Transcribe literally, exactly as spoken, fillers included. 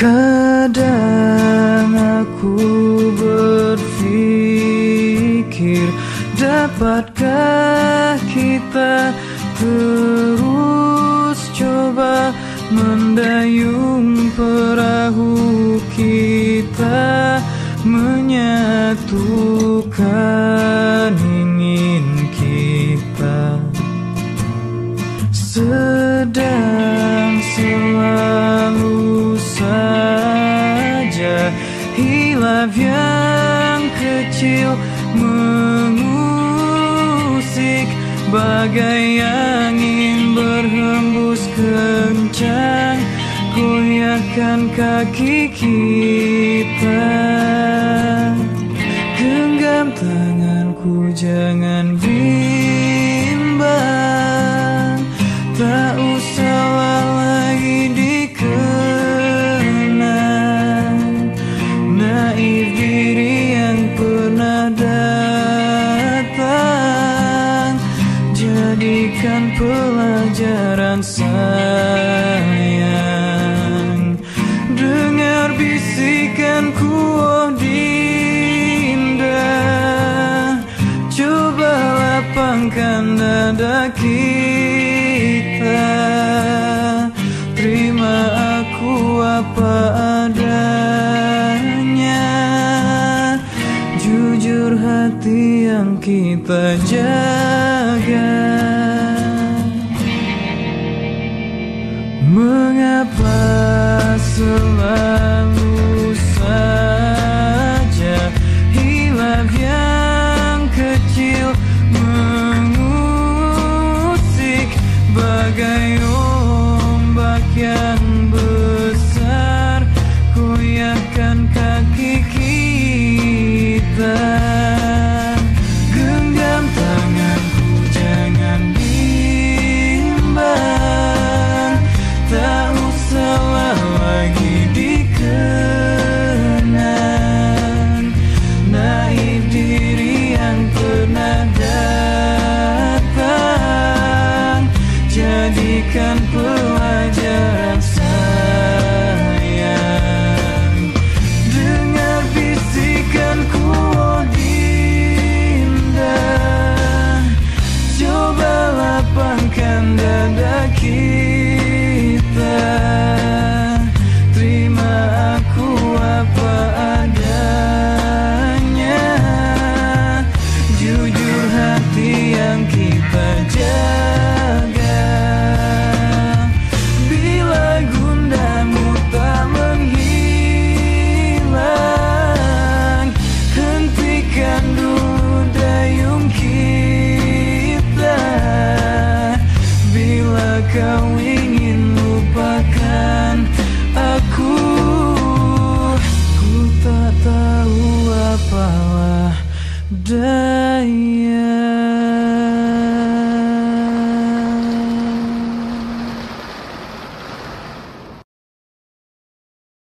Kadang aku berpikir, dapatkah kita terus coba mendayung perahu kita, menyatukan ingin kita. Sedang selalu saja hilaf yang kecil mengusik, bagai angin berhembus kencang, goyahkan kaki kita. Genggam tanganku, jangan bimbang, tak usahlah lagi dikenang naif diri yang pernah datang. Jadikan pelajaran sayang, dengar bisikanku, oh Dinda, coba lapangkan dada kita. Terima aku apa adanya, jujur hati yang kita jaga. Mengapa selalu saja hilaf yang kecil mengusik, bagai ombak yang besar, goyahkan kaki kita. Genggam tanganku, jangan bimbang, tak usahlah lagi dikenang naif diri yang pernah datang. Jadikan pelajaran sayang, dengar bisikanku, oh Dinda, coba lapangkan dada kita. Terima aku apa adanya, jujur hati yang kita jaga. Bila gundamu tak menghilang, hentikan dulu dayung kita. Bila kau ingin lupakan aku, ku tak tahu apalah daya.